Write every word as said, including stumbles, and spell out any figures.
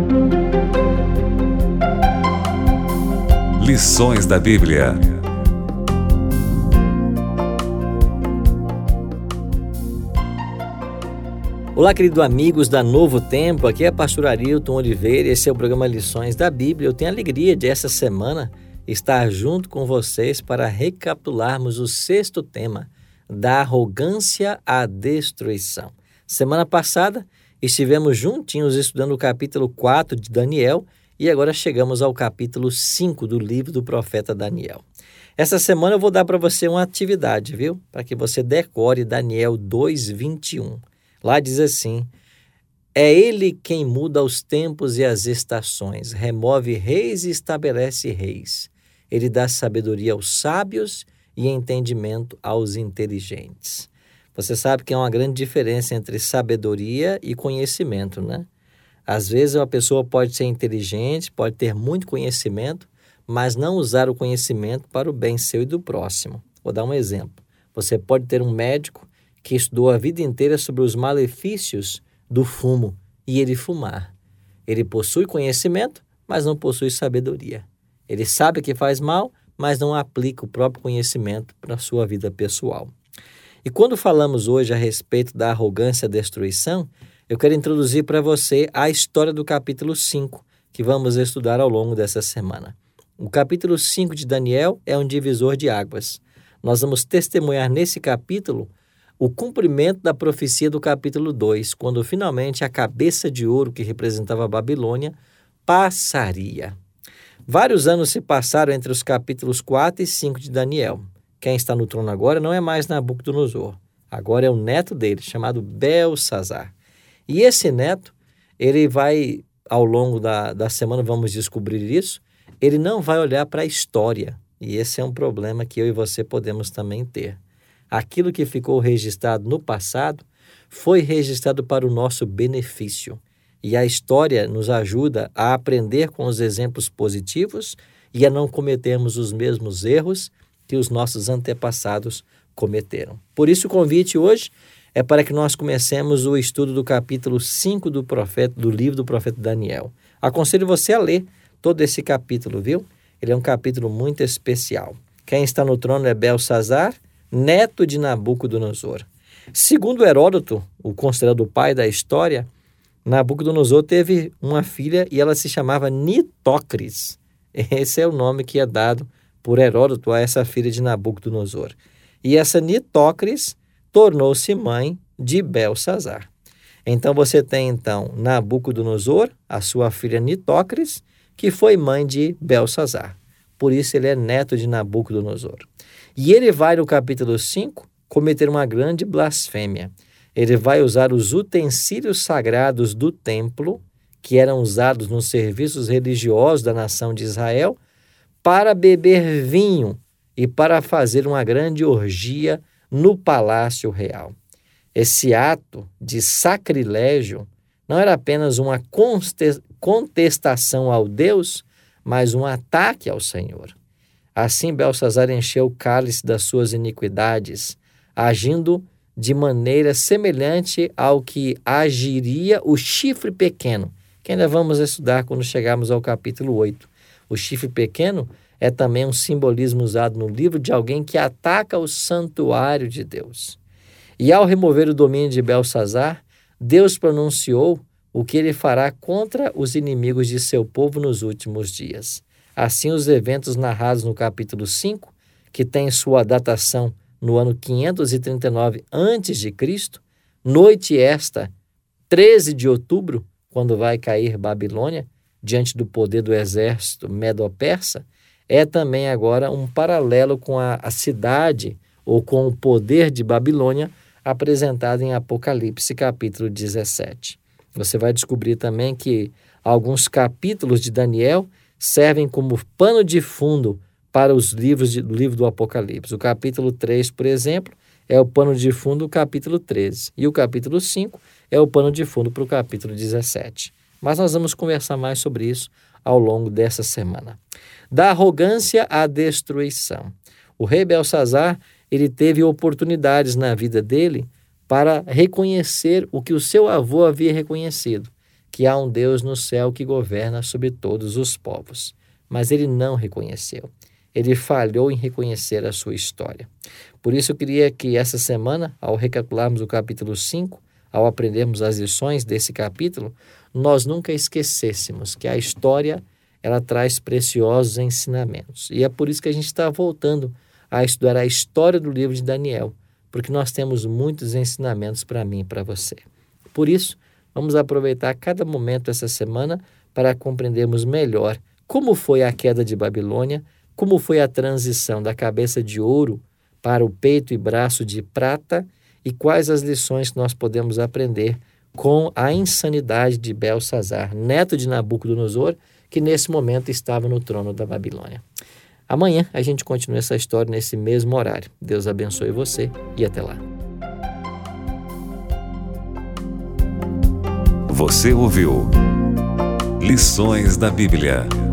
Lições da Bíblia. Olá, queridos amigos da Novo Tempo, aqui é pastor Arilton Oliveira e esse é o programa Lições da Bíblia. Eu tenho a alegria de essa semana estar junto com vocês para recapitularmos o sexto tema, da arrogância à destruição. Semana passada estivemos juntinhos estudando o capítulo quatro de Daniel e agora chegamos ao capítulo cinco do livro do profeta Daniel. Essa semana eu vou dar para você uma atividade, viu? Para que você decore Daniel dois, vinte e um. Lá diz assim: é ele quem muda os tempos e as estações, remove reis e estabelece reis. Ele dá sabedoria aos sábios e entendimento aos inteligentes. Você sabe que há uma grande diferença entre sabedoria e conhecimento, né? Às vezes uma pessoa pode ser inteligente, pode ter muito conhecimento, mas não usar o conhecimento para o bem seu e do próximo. Vou dar um exemplo. Você pode ter um médico que estudou a vida inteira sobre os malefícios do fumo e ele fumar. Ele possui conhecimento, mas não possui sabedoria. Ele sabe que faz mal, mas não aplica o próprio conhecimento para a sua vida pessoal. E quando falamos hoje a respeito da arrogância e destruição, eu quero introduzir para você a história do capítulo cinco, que vamos estudar ao longo dessa semana. O capítulo cinco de Daniel é um divisor de águas. Nós vamos testemunhar nesse capítulo o cumprimento da profecia do capítulo dois, quando finalmente a cabeça de ouro que representava a Babilônia passaria. Vários anos se passaram entre os capítulos quatro e cinco de Daniel. Quem está no trono agora não é mais Nabucodonosor. Agora é o neto dele, chamado Belsazar. E esse neto, ele vai, ao longo da, da semana, vamos descobrir isso, ele não vai olhar para a história. E esse é um problema que eu e você podemos também ter. Aquilo que ficou registrado no passado foi registrado para o nosso benefício. E a história nos ajuda a aprender com os exemplos positivos e a não cometermos os mesmos erros que os nossos antepassados cometeram. Por isso o convite hoje é para que nós comecemos o estudo do capítulo cinco do, profeta, do livro do profeta Daniel. Aconselho você a ler todo esse capítulo, viu? Ele é um capítulo muito especial. Quem está no trono é Belsazar, neto de Nabucodonosor. Segundo Heródoto, o considerado pai da história, Nabucodonosor teve uma filha e ela se chamava Nitócris. Esse é o nome que é dado por Heródoto a essa filha de Nabucodonosor. E essa Nitócris tornou-se mãe de Belsazar. Então você tem então Nabucodonosor, a sua filha Nitócris, que foi mãe de Belsazar. Por isso ele é neto de Nabucodonosor. E ele vai no capítulo cinco cometer uma grande blasfêmia. Ele vai usar os utensílios sagrados do templo, que eram usados nos serviços religiosos da nação de Israel, para beber vinho e para fazer uma grande orgia no palácio real. Esse ato de sacrilégio não era apenas uma contestação ao Deus, mas um ataque ao Senhor. Assim, Belsazar encheu o cálice das suas iniquidades, agindo de maneira semelhante ao que agiria o chifre pequeno, que ainda vamos estudar quando chegarmos ao capítulo oito. O chifre pequeno é também um simbolismo usado no livro de alguém que ataca o santuário de Deus. E ao remover o domínio de Belsazar, Deus pronunciou o que ele fará contra os inimigos de seu povo nos últimos dias. Assim, os eventos narrados no capítulo cinco, que tem sua datação no ano quinhentos e trinta e nove antes de Cristo, noite esta, treze de outubro, quando vai cair Babilônia, diante do poder do exército medo-persa, é também agora um paralelo com a, a cidade ou com o poder de Babilônia apresentado em Apocalipse, capítulo dezessete. Você vai descobrir também que alguns capítulos de Daniel servem como pano de fundo para os livros do livro do Apocalipse. O capítulo três, por exemplo, é o pano de fundo do capítulo treze. E o capítulo cinco é o pano de fundo para o capítulo dezessete. Mas nós vamos conversar mais sobre isso ao longo dessa semana. Da arrogância à destruição. O rei Belsazar, ele teve oportunidades na vida dele para reconhecer o que o seu avô havia reconhecido, que há um Deus no céu que governa sobre todos os povos. Mas ele não reconheceu. Ele falhou em reconhecer a sua história. Por isso eu queria que essa semana, ao recapitularmos o capítulo cinco, ao aprendermos as lições desse capítulo, nós nunca esquecêssemos que a história ela traz preciosos ensinamentos. E é por isso que a gente está voltando a estudar a história do livro de Daniel, porque nós temos muitos ensinamentos para mim e para você. Por isso, vamos aproveitar cada momento essa semana para compreendermos melhor como foi a queda de Babilônia, como foi a transição da cabeça de ouro para o peito e braço de prata e quais as lições que nós podemos aprender com a insanidade de Belsazar, neto de Nabucodonosor, que nesse momento estava no trono da Babilônia. Amanhã a gente continua essa história nesse mesmo horário. Deus abençoe você e até lá. Você ouviu Lições da Bíblia.